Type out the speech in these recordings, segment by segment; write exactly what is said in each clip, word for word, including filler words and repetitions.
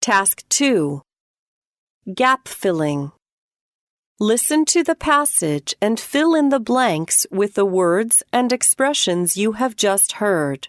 Task two. Gap filling. Listen to the passage and fill in the blanks with the words and expressions you have just heard.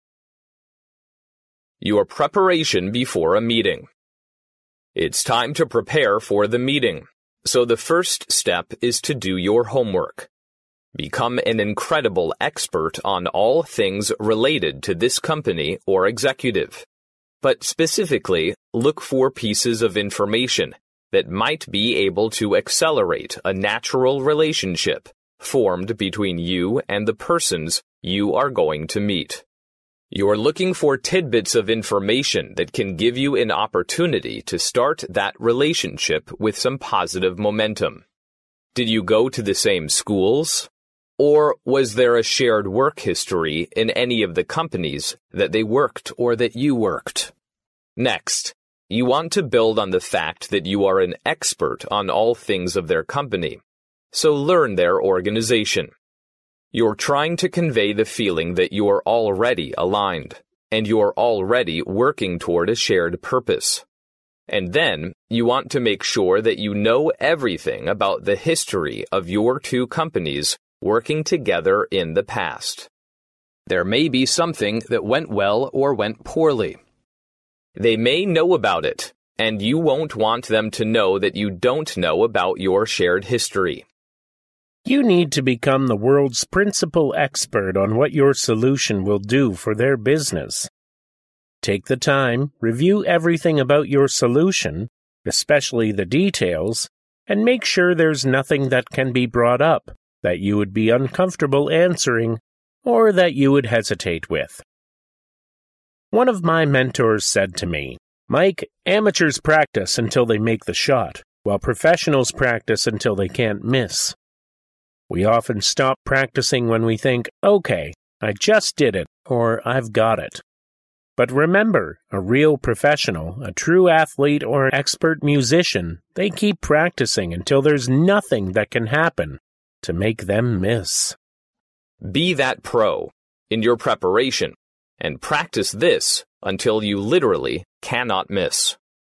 Your preparation before a meeting. It's time to prepare for the meeting, so the first step is to do your homework. Become an incredible expert on all things related to this company or executive. But specifically, look for pieces of information that might be able to accelerate a natural relationship formed between you and the persons you are going to meet. You're looking for tidbits of information that can give you an opportunity to start that relationship with some positive momentum. Did you go to the same schools? Or was there a shared work history in any of the companies that they worked or that you worked? Next, you want to build on the fact that you are an expert on all things of their company, so learn their organization. You're trying to convey the feeling that you're already aligned, and you're already working toward a shared purpose. And then, you want to make sure that you know everything about the history of your two companies working together in the past. There may be something that went well or went poorly. They may know about it, and you won't want them to know that you don't know about your shared history. You need to become the world's principal expert on what your solution will do for their business. Take the time, review everything about your solution, especially the details, and make sure there's nothing that can be brought up that you would be uncomfortable answering or that you would hesitate with. One of my mentors said to me, "Mike, amateurs practice until they make the shot, while professionals practice until they can't miss." We often stop practicing when we think, "Okay, I just did it," or "I've got it." But remember, a real professional, a true athlete or expert musician, they keep practicing until there's nothing that can happen to make them miss. Be that pro in your preparation and practice this until you literally cannot miss.